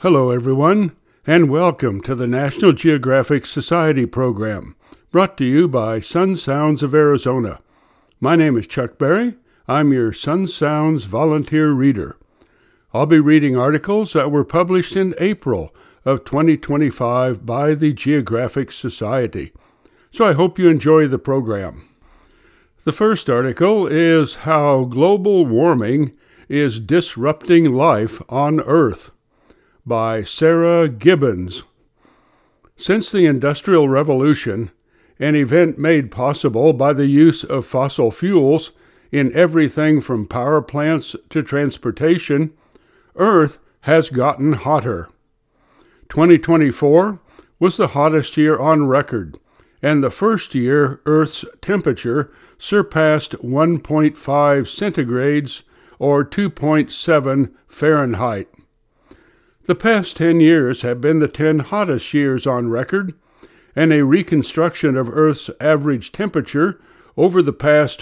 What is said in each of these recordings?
Hello, everyone, and welcome to the National Geographic Society program, brought to you by Sun Sounds of Arizona. My name is Chuck Berry. I'm your Sun Sounds volunteer reader. I'll be reading articles that were published in April of 2025 by the Geographic Society. So I hope you enjoy the program. The first article is How Global Warming is Disrupting Life on Earth, by Sarah Gibbons. Since the Industrial Revolution, an event made possible by the use of fossil fuels in everything from power plants to transportation, Earth has gotten hotter. 2024 was the hottest year on record, and the first year Earth's temperature surpassed 1.5 centigrades or 2.7 Fahrenheit. The past 10 years have been the 10 hottest years on record, and a reconstruction of Earth's average temperature over the past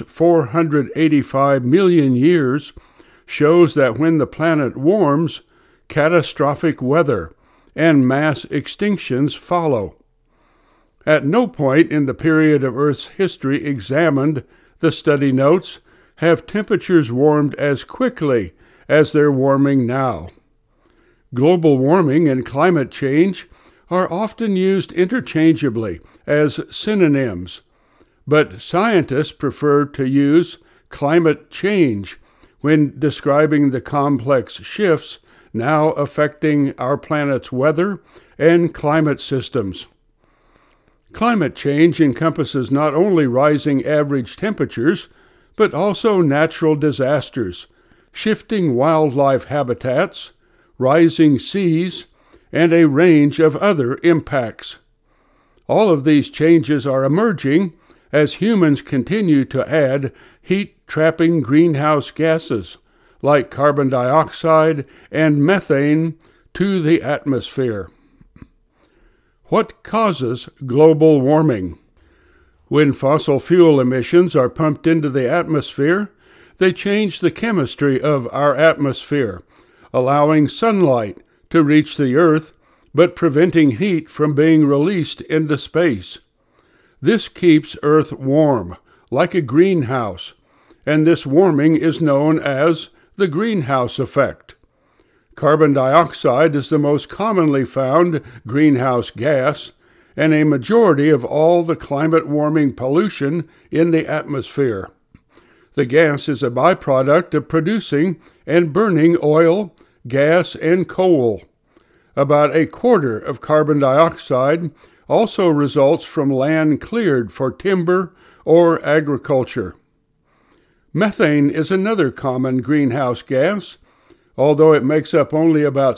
485 million years shows that when the planet warms, catastrophic weather and mass extinctions follow. At no point in the period of Earth's history examined, the study notes, have temperatures warmed as quickly as they're warming now. Global warming and climate change are often used interchangeably as synonyms, but scientists prefer to use climate change when describing the complex shifts now affecting our planet's weather and climate systems. Climate change encompasses not only rising average temperatures, but also natural disasters, shifting wildlife habitats, rising seas, and a range of other impacts. All of these changes are emerging as humans continue to add heat-trapping greenhouse gases like carbon dioxide and methane to the atmosphere. What causes global warming? When fossil fuel emissions are pumped into the atmosphere, they change the chemistry of our atmosphere, allowing sunlight to reach the Earth, but preventing heat from being released into space. This keeps Earth warm, like a greenhouse, and this warming is known as the greenhouse effect. Carbon dioxide is the most commonly found greenhouse gas, and a majority of all the climate-warming pollution in the atmosphere. The gas is a byproduct of producing and burning oil, gas, and coal. About a quarter of carbon dioxide also results from land cleared for timber or agriculture. Methane is another common greenhouse gas. Although it makes up only about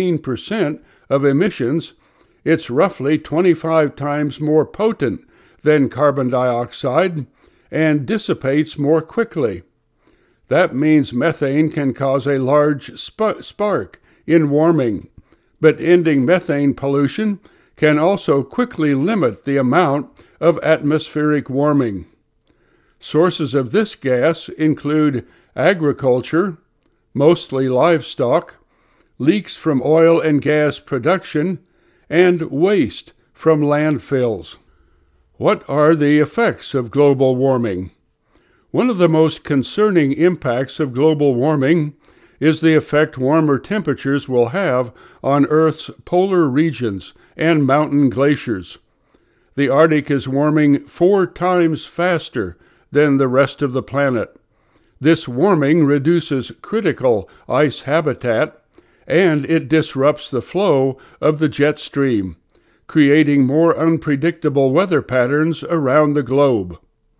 16% of emissions, it's roughly 25 times more potent than carbon dioxide and dissipates more quickly. That means methane can cause a large spark in warming, but ending methane pollution can also quickly limit the amount of atmospheric warming. Sources of this gas include agriculture, mostly livestock, leaks from oil and gas production, and waste from landfills. What are the effects of global warming? One of the most concerning impacts of global warming is the effect warmer temperatures will have on Earth's polar regions and mountain glaciers. The Arctic is warming 4 times faster than the rest of the planet. This warming reduces critical ice habitat, and it disrupts the flow of the jet stream, creating more unpredictable weather patterns around the globe.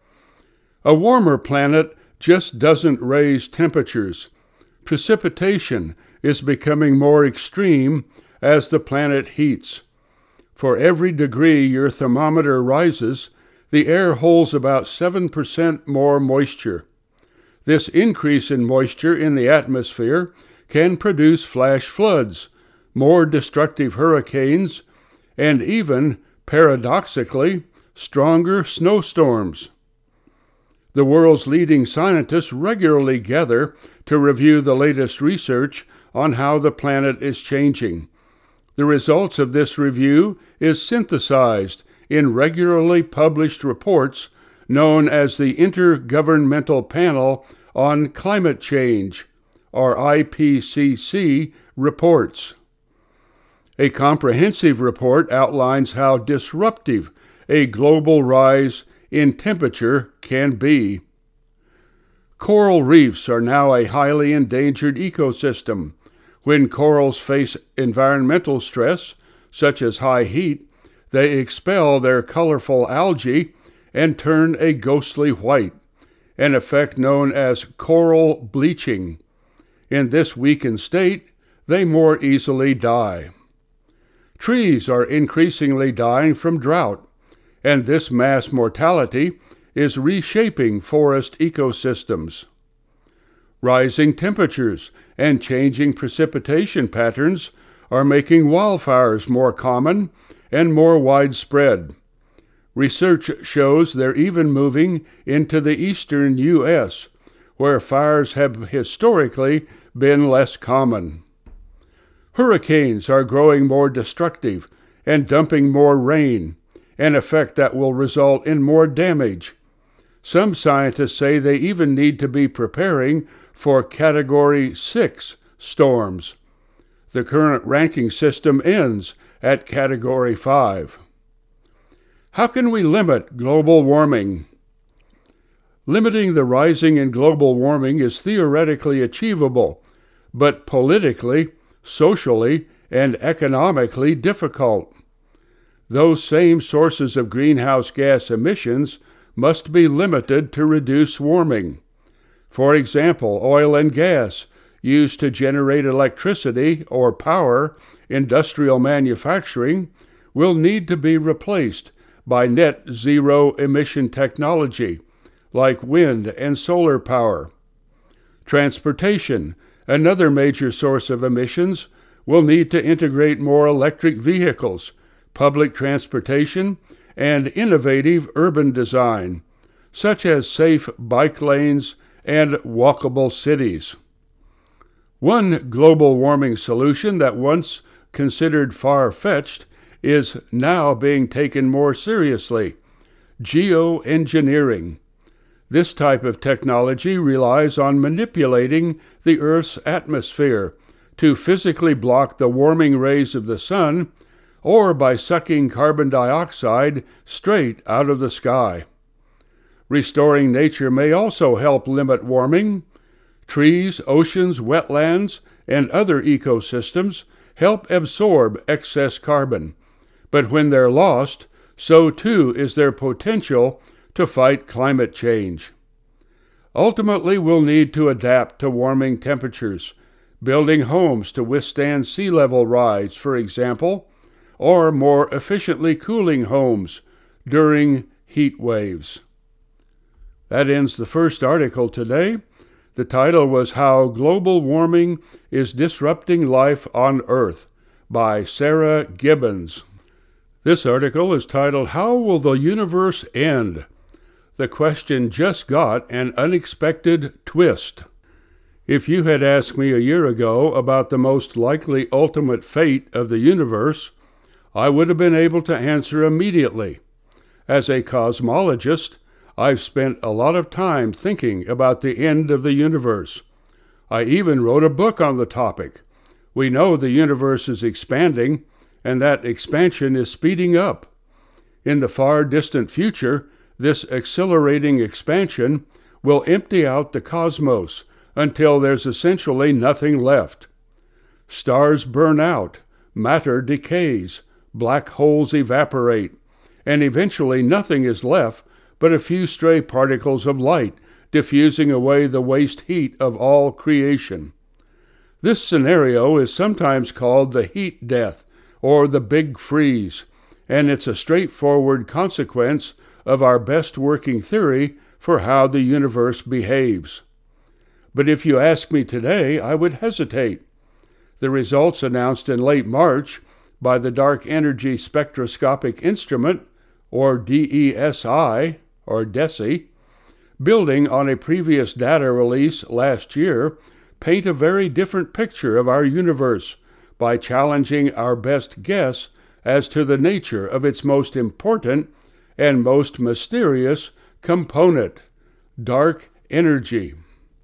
A warmer planet just doesn't raise temperatures. Precipitation is becoming more extreme as the planet heats. For every degree your thermometer rises, the air holds about 7% more moisture. This increase in moisture in the atmosphere can produce flash floods, more destructive hurricanes, and even, paradoxically, stronger snowstorms. The world's leading scientists regularly gather to review the latest research on how the planet is changing, The results of this review is synthesized in regularly published reports known as the Intergovernmental Panel on Climate Change, or IPCC, reports. A comprehensive report outlines how disruptive a global rise in temperature can be. Coral reefs are now a highly endangered ecosystem. When corals face environmental stress, such as high heat, they expel their colorful algae and turn a ghostly white, an effect known as coral bleaching. In this weakened state, they more easily die. Trees are increasingly dying from drought, and this mass mortality is reshaping forest ecosystems. Rising temperatures and changing precipitation patterns are making wildfires more common and more widespread. Research shows they're even moving into the eastern U.S., where fires have historically been less common. Hurricanes are growing more destructive and dumping more rain, an effect that will result in more damage. Some scientists say they even need to be preparing for Category 6 storms. The current ranking system ends at Category 5. How can we limit global warming? Limiting the rising in global warming is theoretically achievable, but politically, socially, and economically difficult. Those same sources of greenhouse gas emissions must be limited to reduce warming. For example, oil and gas used to generate electricity or power industrial manufacturing will need to be replaced by net zero emission technology like wind and solar power. Transportation, another major source of emissions, will need to integrate more electric vehicles, public transportation, and innovative urban design, such as safe bike lanes and walkable cities. One global warming solution that once considered far-fetched is now being taken more seriously: geoengineering. This type of technology relies on manipulating the Earth's atmosphere to physically block the warming rays of the sun, or by sucking carbon dioxide straight out of the sky. Restoring nature may also help limit warming. Trees, oceans, wetlands, and other ecosystems help absorb excess carbon, but when they're lost, so too is their potential to fight climate change. Ultimately, we'll need to adapt to warming temperatures, building homes to withstand sea level rise, for example, or more efficiently cooling homes during heat waves. That ends the first article today. The title was How Global Warming is Disrupting Life on Earth by Sarah Gibbons. This article is titled How Will the Universe End? The question just got an unexpected twist. If you had asked me a year ago about the most likely ultimate fate of the universe, I would have been able to answer immediately. As a cosmologist, I've spent a lot of time thinking about the end of the universe. I even wrote a book on the topic. We know the universe is expanding, and that expansion is speeding up. In the far distant future, this accelerating expansion will empty out the cosmos until there's essentially nothing left. Stars burn out, matter decays, black holes evaporate, and eventually nothing is left but a few stray particles of light diffusing away the waste heat of all creation. This scenario is sometimes called the heat death or the big freeze, and it's a straightforward consequence of our best working theory for how the universe behaves. But if you ask me today, I would hesitate. The results announced in late March by the Dark Energy Spectroscopic Instrument, or DESI, or DESI, building on a previous data release last year, paint a very different picture of our universe by challenging our best guess as to the nature of its most important and most mysterious component, dark energy.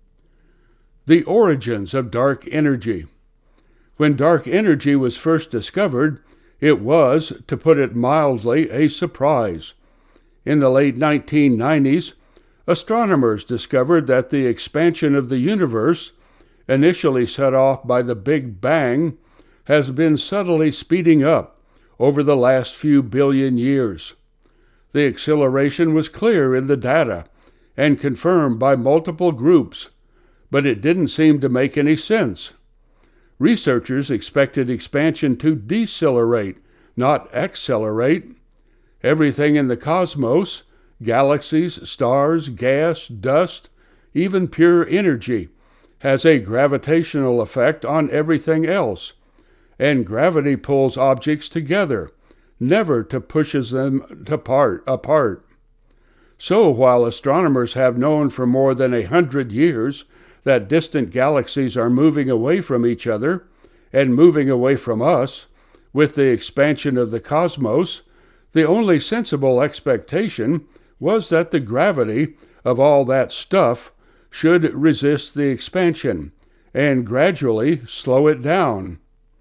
The origins of dark energy. When dark energy was first discovered, it was, to put it mildly, a surprise. In the late 1990s, astronomers discovered that the expansion of the universe, initially set off by the Big Bang, has been subtly speeding up over the last few billion years. The acceleration was clear in the data and confirmed by multiple groups, but it didn't seem to make any sense. Researchers expected expansion to decelerate, not accelerate. Everything in the cosmos, galaxies, stars, gas, dust, even pure energy, has a gravitational effect on everything else, and gravity pulls objects together, never to pushes them apart. So while astronomers have known for more than 100 years that distant galaxies are moving away from each other and moving away from us with the expansion of the cosmos, the only sensible expectation was that the gravity of all that stuff should resist the expansion and gradually slow it down.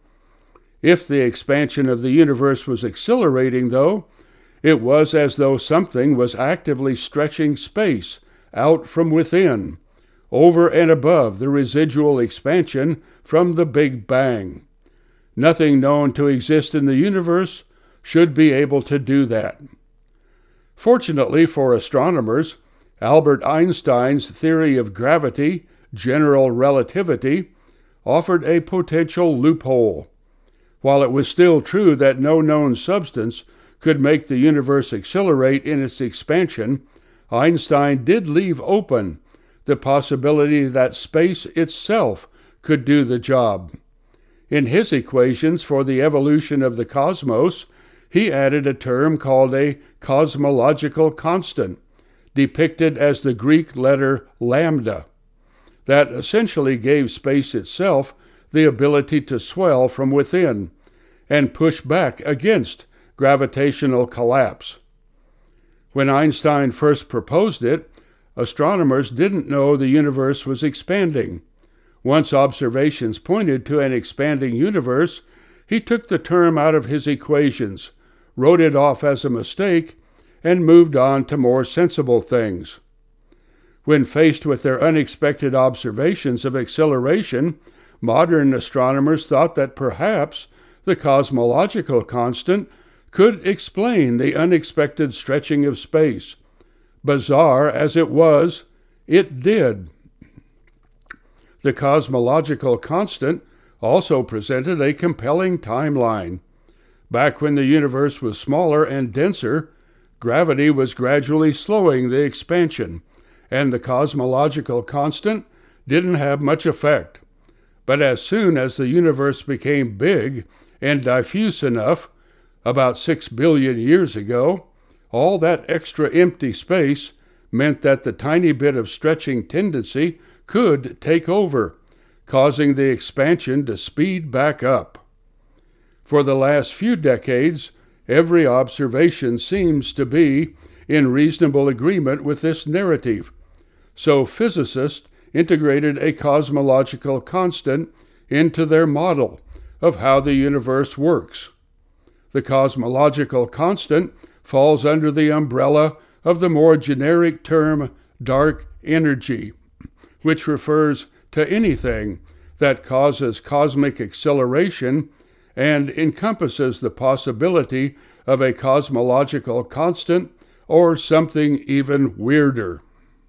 If the expansion of the universe was accelerating, though, it was as though something was actively stretching space out from within, over and above the residual expansion from the Big Bang. Nothing known to exist in the universe should be able to do that. Fortunately for astronomers, Albert Einstein's theory of gravity, general relativity, offered a potential loophole. While it was still true that no known substance could make the universe accelerate in its expansion, Einstein did leave open the possibility that space itself could do the job. In his equations for the evolution of the cosmos, he added a term called a cosmological constant, depicted as the Greek letter lambda, that essentially gave space itself the ability to swell from within and push back against gravitational collapse. When Einstein first proposed it, astronomers didn't know the universe was expanding. Once observations pointed to an expanding universe, he took the term out of his equations, wrote it off as a mistake, and moved on to more sensible things. When faced with their unexpected observations of acceleration, modern astronomers thought that perhaps the cosmological constant could explain the unexpected stretching of space. Bizarre as it was, it did. The cosmological constant also presented a compelling timeline. Back when the universe was smaller and denser, gravity was gradually slowing the expansion, and the cosmological constant didn't have much effect. But as soon as the universe became big and diffuse enough, about 6 billion years ago, all that extra empty space meant that the tiny bit of stretching tendency could take over, causing the expansion to speed back up. For the last few decades, every observation seems to be in reasonable agreement with this narrative, so physicists integrated a cosmological constant into their model of how the universe works. The cosmological constant falls under the umbrella of the more generic term dark energy, which refers to anything that causes cosmic acceleration and encompasses the possibility of a cosmological constant or something even weirder.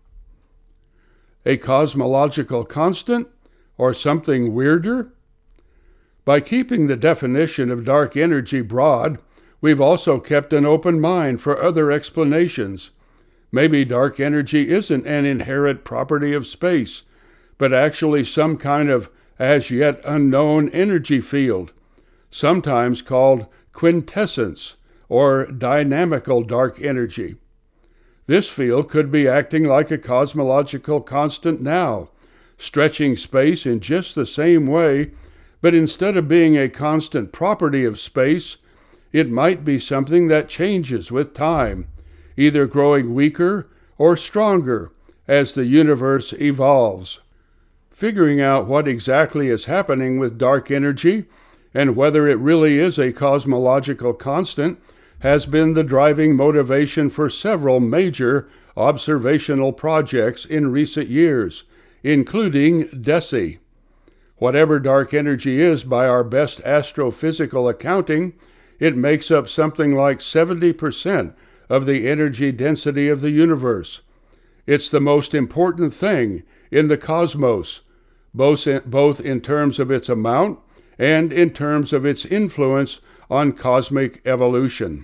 A cosmological constant or something weirder? By keeping the definition of dark energy broad, we've also kept an open mind for other explanations. Maybe dark energy isn't an inherent property of space, but actually some kind of as yet unknown energy field, sometimes called quintessence or dynamical dark energy. This field could be acting like a cosmological constant now, stretching space in just the same way But instead of being a constant property of space, it might be something that changes with time, either growing weaker or stronger as the universe evolves. Figuring out what exactly is happening with dark energy and whether it really is a cosmological constant has been the driving motivation for several major observational projects in recent years, including DESI. Whatever dark energy is by our best astrophysical accounting, it makes up something like 70% of the energy density of the universe. It's the most important thing in the cosmos, both in terms of its amount and in terms of its influence on cosmic evolution.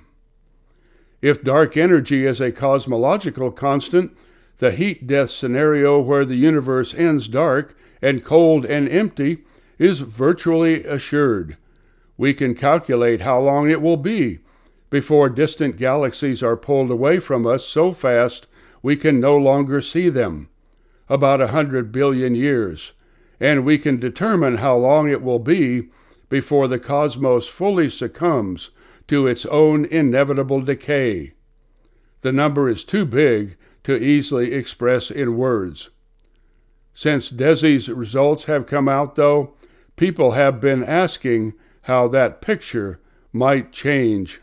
If dark energy is a cosmological constant, the heat death scenario where the universe ends dark and cold and empty is virtually assured. We can calculate how long it will be before distant galaxies are pulled away from us so fast we can no longer see them, about 100 billion years, and we can determine how long it will be before the cosmos fully succumbs to its own inevitable decay. The number is too big to easily express in words. Since DESI's results have come out, though, people have been asking how that picture might change.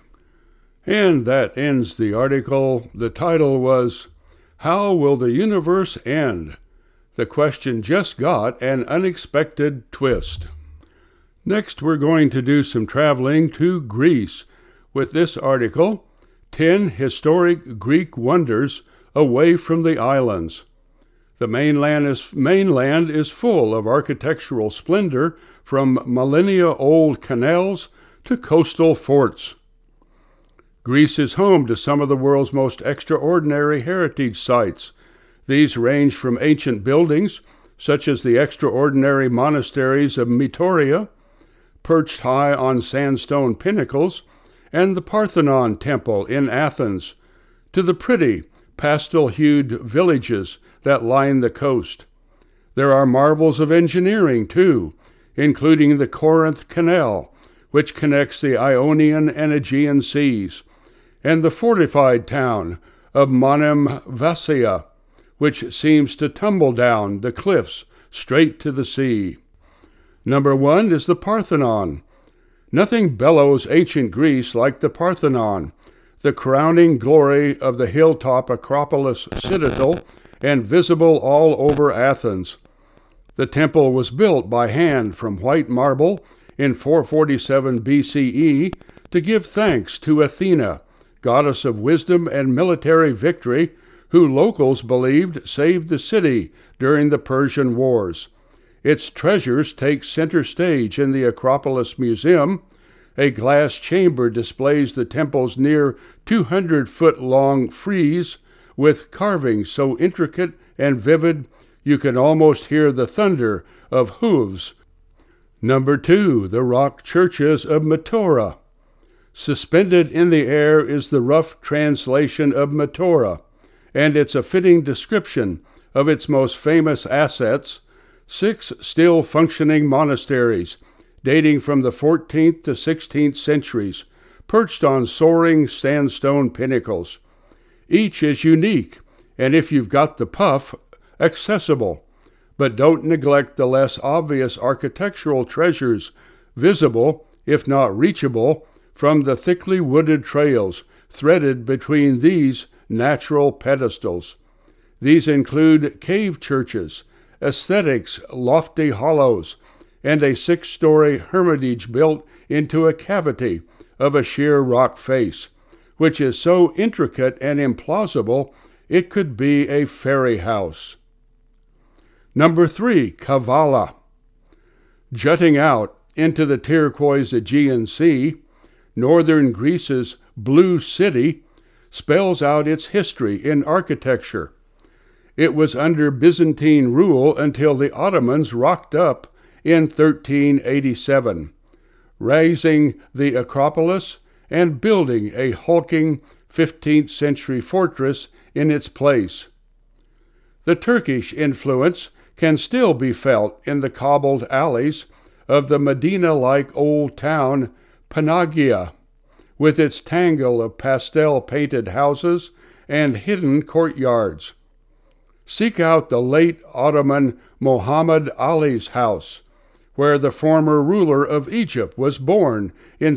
And that ends the article. The title was, "How Will the Universe End?" The question just got an unexpected twist. Next, we're going to do some traveling to Greece with this article, 10 Historic Greek Wonders Away from the Islands. The mainland is full of architectural splendor, from millennia-old canals to coastal forts. Greece is home to some of the world's most extraordinary heritage sites. These range from ancient buildings, such as the extraordinary monasteries of Mitoria, perched high on sandstone pinnacles, and the Parthenon Temple in Athens, to the pretty, pastel-hued villages that line the coast. There are marvels of engineering, too, including the Corinth Canal, which connects the Ionian and Aegean seas, and the fortified town of Monemvasia, which seems to tumble down the cliffs straight to the sea. Number 1 is the Parthenon. Nothing bellows ancient Greece like the Parthenon, the crowning glory of the hilltop Acropolis citadel and visible all over Athens. The temple was built by hand from white marble in 447 BCE to give thanks to Athena, goddess of wisdom and military victory, who locals believed saved the city during the Persian Wars. Its treasures take center stage in the Acropolis Museum. A glass chamber displays the temple's near 200-foot-long frieze with carvings so intricate and vivid you can almost hear the thunder of hooves. Number 2, the rock churches of Meteora. Suspended in the air is the rough translation of Meteora, and it's a fitting description of its most famous assets, 6 still-functioning monasteries, dating from the 14th to 16th centuries, perched on soaring sandstone pinnacles. Each is unique, and if you've got the puff, accessible. But don't neglect the less obvious architectural treasures, visible, if not reachable, from the thickly wooded trails threaded between these natural pedestals. These include cave churches, aesthetics, lofty hollows, and a 6-story hermitage built into a cavity of a sheer rock face, which is so intricate and implausible it could be a fairy house. Number 3, Kavala. Jutting out into the turquoise Aegean Sea, northern Greece's Blue City spells out its history in architecture. It was under Byzantine rule until the Ottomans rocked up in 1387, razing the Acropolis and building a hulking 15th century fortress in its place. The Turkish influence can still be felt in the cobbled alleys of the Medina-like old town Panagia, with its tangle of pastel-painted houses and hidden courtyards. Seek out the late Ottoman Muhammad Ali's house, where the former ruler of Egypt was born in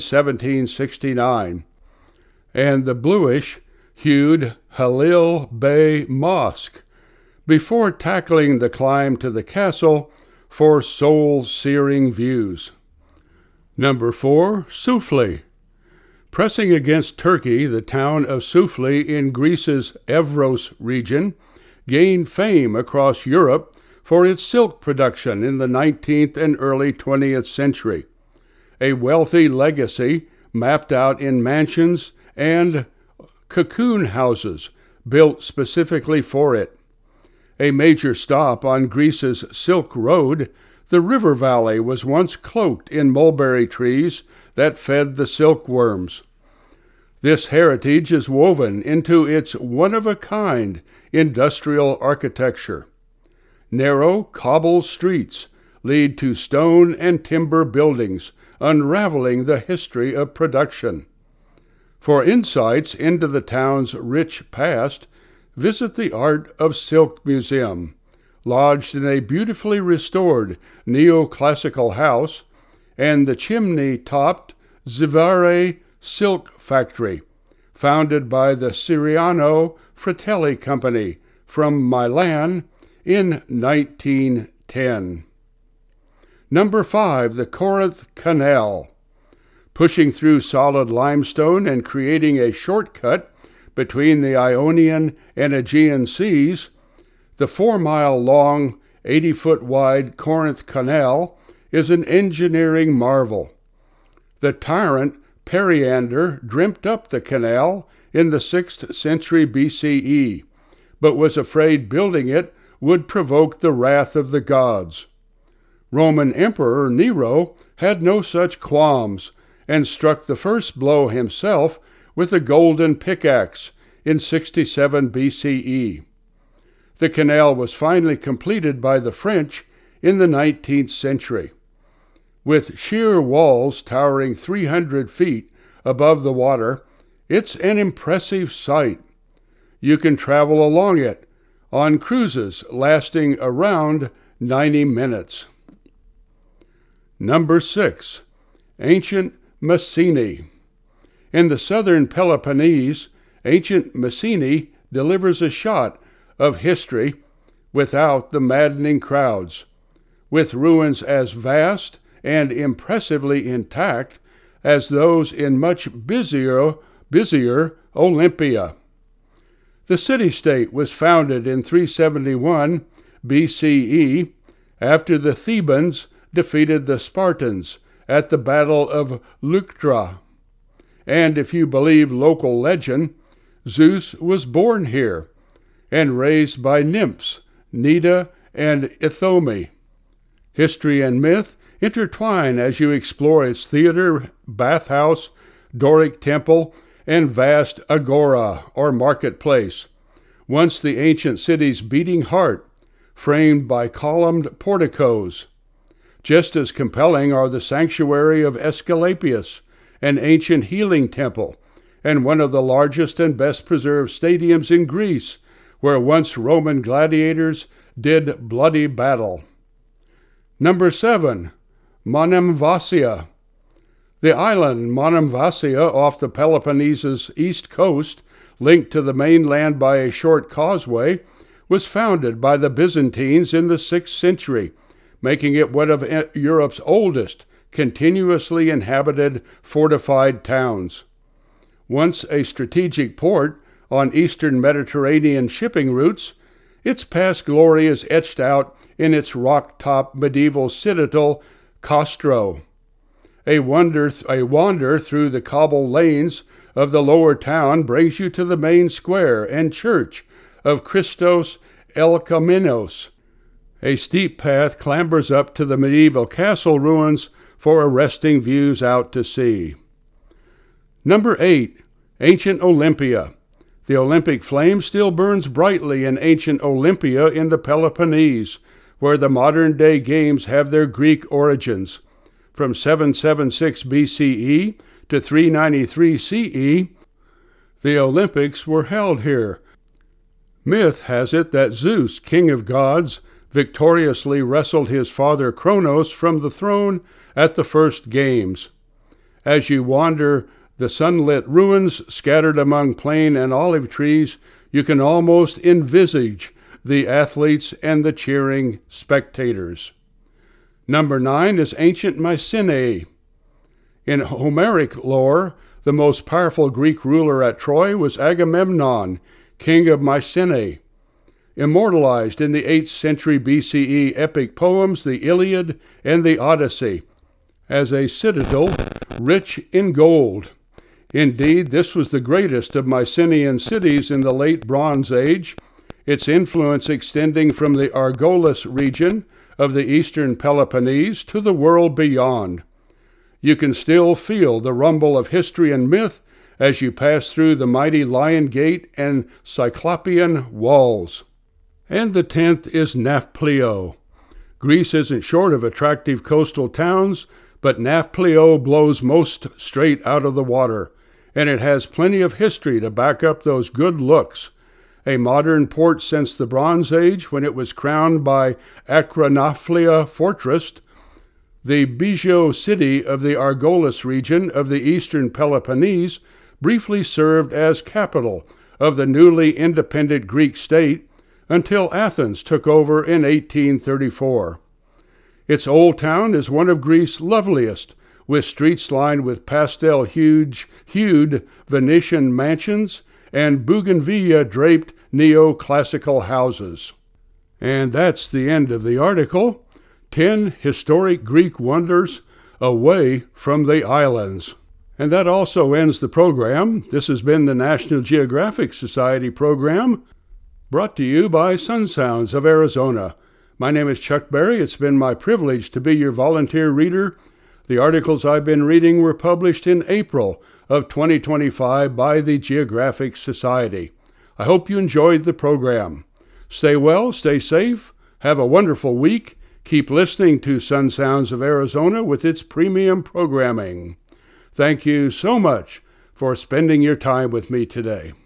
1769, and the bluish-hued Halil Bey Mosque, before tackling the climb to the castle for soul-searing views. Number 4, Soufli. Pressing against Turkey, the town of Soufli in Greece's Evros region gained fame across Europe for its silk production in the 19th and early 20th century, a wealthy legacy mapped out in mansions and cocoon houses built specifically for it. A major stop on Greece's Silk Road, the river valley was once cloaked in mulberry trees that fed the silkworms. This heritage is woven into its one-of-a-kind industrial architecture. Narrow, cobbled streets lead to stone and timber buildings, unraveling the history of production. For insights into the town's rich past, visit the Art of Silk Museum, lodged in a beautifully restored neoclassical house, and the chimney-topped Zvare Silk Factory, founded by the Siriano Fratelli Company from Milan in 1910. Number 5, the Corinth Canal. Pushing through solid limestone and creating a shortcut between the Ionian and Aegean Seas, the 4-mile-long, 80-foot-wide Corinth Canal is an engineering marvel. The tyrant Periander dreamt up the canal in the 6th century BCE, but was afraid building it would provoke the wrath of the gods. Roman Emperor Nero had no such qualms, and struck the first blow himself with a golden pickaxe in 67 BCE. The canal was finally completed by the French in the 19th century. With sheer walls towering 300 feet above the water, it's an impressive sight. You can travel along it on cruises lasting around 90 minutes. Number 6, ancient Messene. In the southern Peloponnese, ancient Messene delivers a shot of history without the maddening crowds, with ruins as vast and impressively intact as those in much busier Olympia. The city-state was founded in 371 BCE after the Thebans defeated the Spartans at the Battle of Leuctra. And if you believe local legend, Zeus was born here and raised by nymphs, Neda and Ithome. History and myth intertwine as you explore its theater, bathhouse, Doric temple, and vast agora, or marketplace, once the ancient city's beating heart, framed by columned porticos. Just as compelling are the sanctuary of Aesculapius, an ancient healing temple, and one of the largest and best-preserved stadiums in Greece, where once Roman gladiators did bloody battle. Number 7, Monemvasia. The island Monemvasia off the Peloponnese's east coast, linked to the mainland by a short causeway, was founded by the Byzantines in the 6th century, making it one of Europe's oldest continuously inhabited fortified towns. Once a strategic port on eastern Mediterranean shipping routes, its past glory is etched out in its rock-topped medieval citadel, Castro. A wander through the cobbled lanes of the lower town brings you to the main square and church of Christos Elkomenos. A steep path clambers up to the medieval castle ruins for arresting views out to sea. Number 8, ancient Olympia. The Olympic flame still burns brightly in ancient Olympia in the Peloponnese, where the modern-day games have their Greek origins, from 776 BCE to 393 CE, the Olympics were held here. Myth has it that Zeus, king of gods, victoriously wrestled his father Kronos from the throne at the first games. As you wander the sunlit ruins scattered among plane and olive trees, you can almost envisage the athletes and the cheering spectators. Number 9 is ancient Mycenae. In Homeric lore, the most powerful Greek ruler at Troy was Agamemnon, king of Mycenae. Immortalized in the 8th century BCE epic poems the Iliad and the Odyssey, as a citadel rich in gold. Indeed, this was the greatest of Mycenaean cities in the late Bronze Age, its influence extending from the Argolis region of the eastern Peloponnese to the world beyond. You can still feel the rumble of history and myth as you pass through the mighty Lion Gate and Cyclopean walls. And the 10th is Nafplio. Greece isn't short of attractive coastal towns, but Nafplio blows most straight out of the water, and it has plenty of history to back up those good looks. A modern port since the Bronze Age, when it was crowned by Acronaflia Fortress, the Bijou city of the Argolis region of the eastern Peloponnese briefly served as capital of the newly independent Greek state until Athens took over in 1834. Its old town is one of Greece's loveliest, with streets lined with pastel-hued Venetian mansions and bougainvillea-draped neoclassical houses. And that's the end of the article, 10 Historic Greek Wonders Away from the Islands. And that also ends the program. This has been the National Geographic Society program, brought to you by Sun Sounds of Arizona. My name is Chuck Berry. It's been my privilege to be your volunteer reader. The articles I've been reading were published in April of 2025 by the Geographic Society. I hope you enjoyed the program. Stay well, stay safe, have a wonderful week. Keep listening to Sun Sounds of Arizona with its premium programming. Thank you so much for spending your time with me today.